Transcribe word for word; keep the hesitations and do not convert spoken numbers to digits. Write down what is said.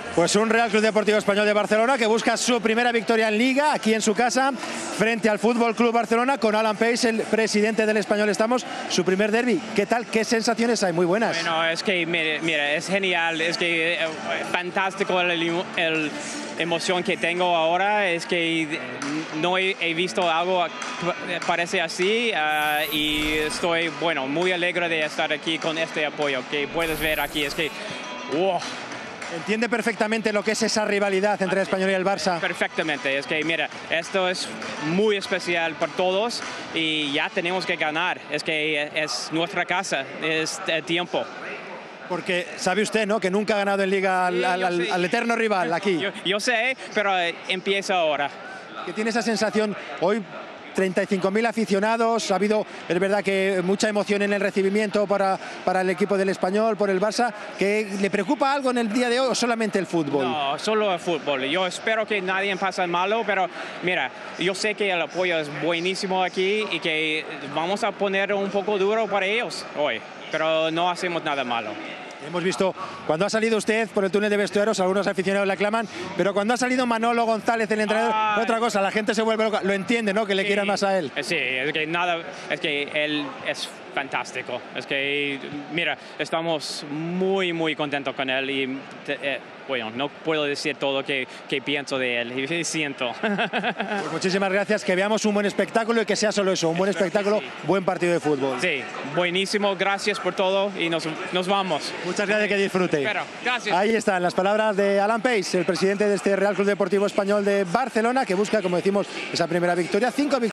Pues un Real Club Deportivo Español de Barcelona que busca su primera victoria en Liga, aquí en su casa, frente al Fútbol Club Barcelona, con Alan Pace, el presidente del Español. Estamos, su primer derbi. ¿Qué tal? ¿Qué sensaciones hay? Muy buenas. Bueno, es que, mira, mira es genial, es que eh, fantástico el, el emoción que tengo ahora, es que no he, he visto algo que parece así uh, y estoy, bueno, muy alegre de estar aquí con este apoyo que puedes ver aquí, es que, wow. ¿Entiende perfectamente lo que es esa rivalidad entre el Español y el Barça? Perfectamente, es que mira, esto es muy especial para todos y ya tenemos que ganar, es que es nuestra casa, es tiempo. Porque sabe usted, ¿no?, que nunca ha ganado en Liga al, al, al, al eterno rival aquí. Yo, yo sé, pero empieza ahora. ¿Qué tiene esa sensación hoy? treinta y cinco mil aficionados, ha habido, es verdad que mucha emoción en el recibimiento para, para el equipo del Español, por el Barça. ¿Que le preocupa algo en el día de hoy o solamente el fútbol? No, solo el fútbol. Yo espero que nadie pase malo, pero mira, yo sé que el apoyo es buenísimo aquí y que vamos a poner un poco duro para ellos hoy, pero no hacemos nada malo. Hemos visto, cuando ha salido usted por el túnel de vestuarios, algunos aficionados le aclaman, pero cuando ha salido Manolo González, el entrenador, Ay. otra cosa, la gente se vuelve loca. Lo entiende, ¿no?, que le sí, quieran más a él. Sí, es que nada, es que él es fantástico. Es que, mira, estamos muy, muy contentos con él y, eh, bueno, no puedo decir todo lo que, que pienso de él y siento. Pues muchísimas gracias, que veamos un buen espectáculo y que sea solo eso, un buen espectáculo, sí. Buen partido de fútbol. Sí, buenísimo, gracias por todo y nos, nos vamos. Muchas gracias, que disfrute. Pero, gracias. Ahí están las palabras de Alan Pace, el presidente de este Real Club Deportivo Español de Barcelona, que busca, como decimos, esa primera victoria. Cinco victorias.